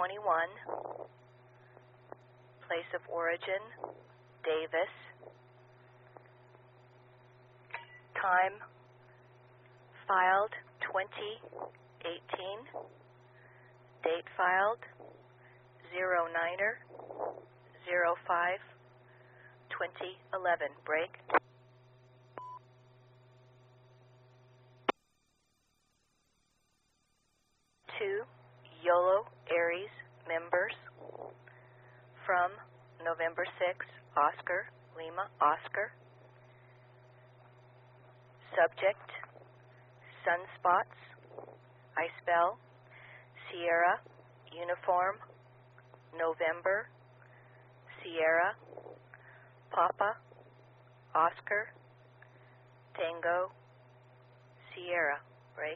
21. Place of origin, Davis. Time, filed 2018. Date filed 09/05/2011. Break. Two YOLO Aries members from November 6, Oscar, Lima, Oscar. Subject, sunspots, I spell, Sierra, uniform, November, Sierra, Papa, Oscar, Tango, Sierra. Break.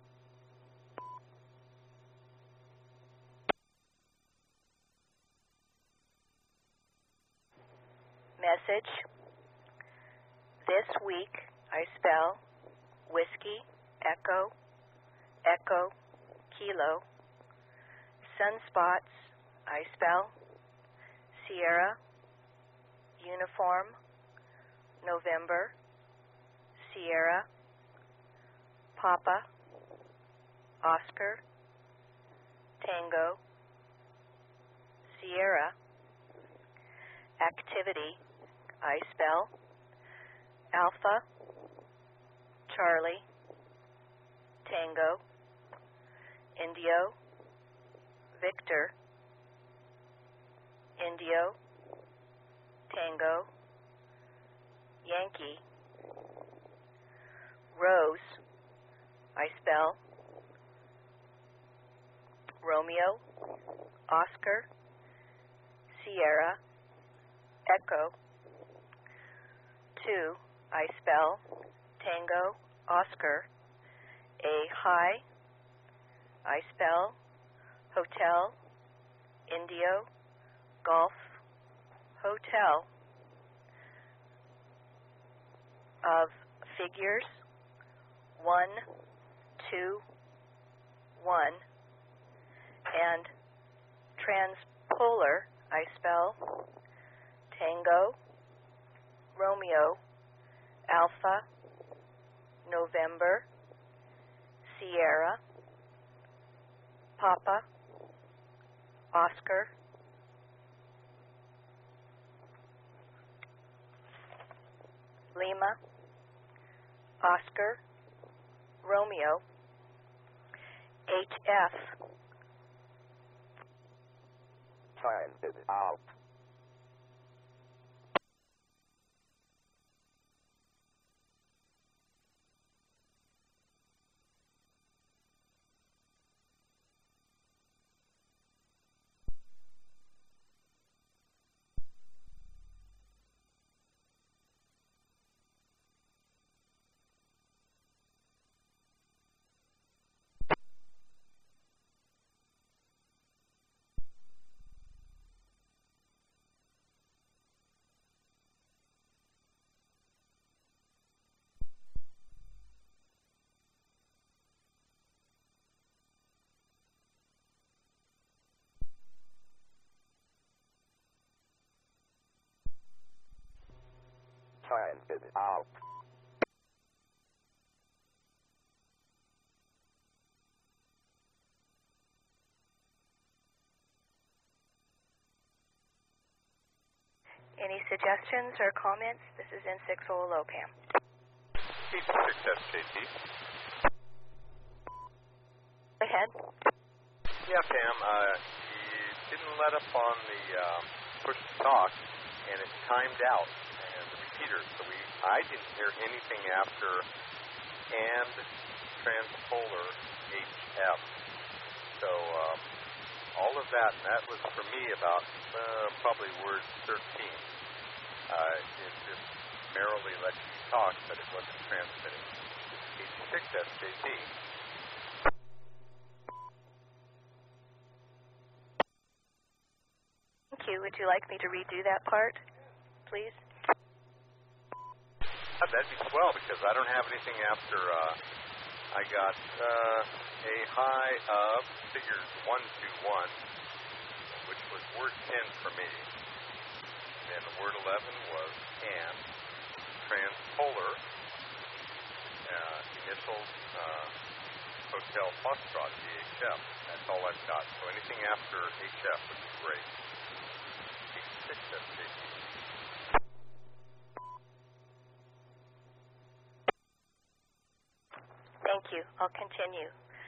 Message. This week, I spell Whiskey, Echo, Echo, Kilo. Sunspots, I spell Sierra, uniform, November, Sierra, Papa, Oscar, Tango, Sierra. Activity, I spell Alpha, Charlie, Tango, Indio, Victor, Indio, Tango, Yankee. Rose, I spell Romeo, Oscar, Sierra, Echo. 2, I spell Tango, Oscar. A high, I spell Hotel, Indio, Golf, Hotel. Of figures, 1, 2, 1. And transpolar, I spell Tango, Romeo, Alpha, November, Sierra, Papa, Oscar. Lima, Oscar, Romeo, HF. Time is out. Time is out. Any suggestions or comments? This is N6 Pam. P6SJT. Go ahead. Yeah, Pam, you didn't let up on the push to talk, and it timed out, and the repeater, so I didn't hear anything after and transpolar HF. So all of that, and that was for me about probably word 13. It just merrily let you talk, but it wasn't transmitting. P6SJT. Thank you. Would you like me to redo that part, please? That'd be swell, because I don't have anything after I got a high of figures 1, 2, 1, which was word 10 for me. And then the word 11 was can. Transpolar, initials, Hotel Foxtrot, DHF. That's all I've got. So anything after HF would be great. 86, that's JP. Thank you. I'll continue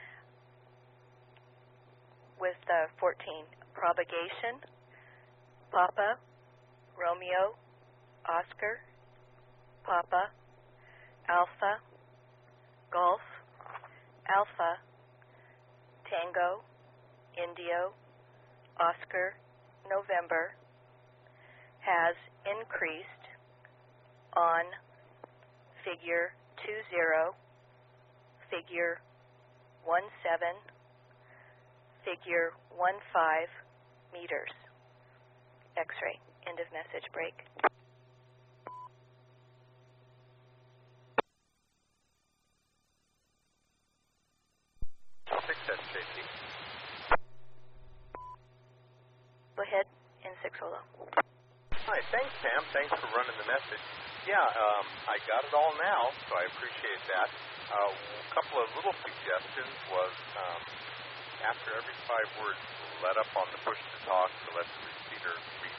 with 14. Propagation, Papa, Romeo, Oscar, Papa, Alpha, Golf, Alpha, Tango, Indio, Oscar, November, has increased on figure 20, figure 17, figure 15 meters. X-ray. End of message break. Go ahead, N6 Holo. Hi, thanks, Pam. Thanks for running the message. Yeah, I got it all now, so I appreciate that. A couple of little suggestions was after every 5 words, let up on the push to talk to let the repeater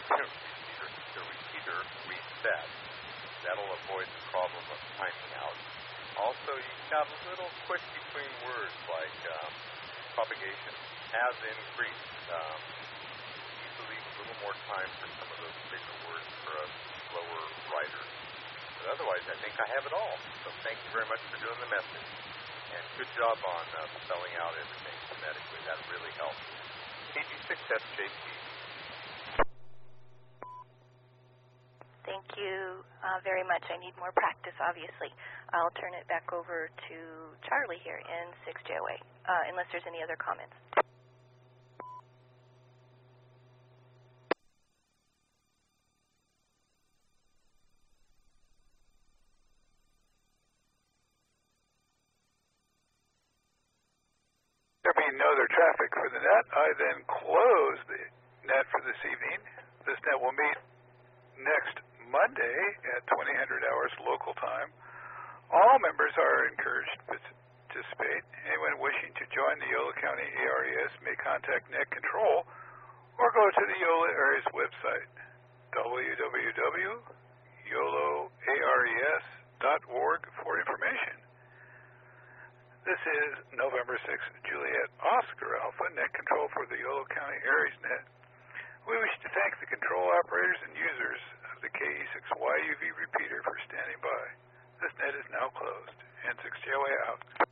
reset. That'll avoid the problem of timing out. Also, you've got a little quick between words like propagation has increased. You need to leave a little more time for some of those bigger words for us slower writers. But otherwise, I think I have it all. So thank you very much for doing the message. And good job on spelling out everything phonetically. That really helps. KG6SJP. Thank you very much. I need more practice, obviously. I'll turn it back over to Charlie here in 6JOA, unless there's any other comments. There being no other traffic for the net, I then close the net for this evening. This net will meet next Monday at 2000 hours local time. All members are encouraged to participate. Anyone wishing to join the Yolo County ARES may contact Net Control or go to the Yolo ARES website, www.yoloares.org for information. This is November 6th, Juliet Oscar Alpha, Net Control for the Yolo County ARES Net. We wish to thank the control operators and users of the KE6YUV repeater for standing by. This net is now closed. N6JOA out.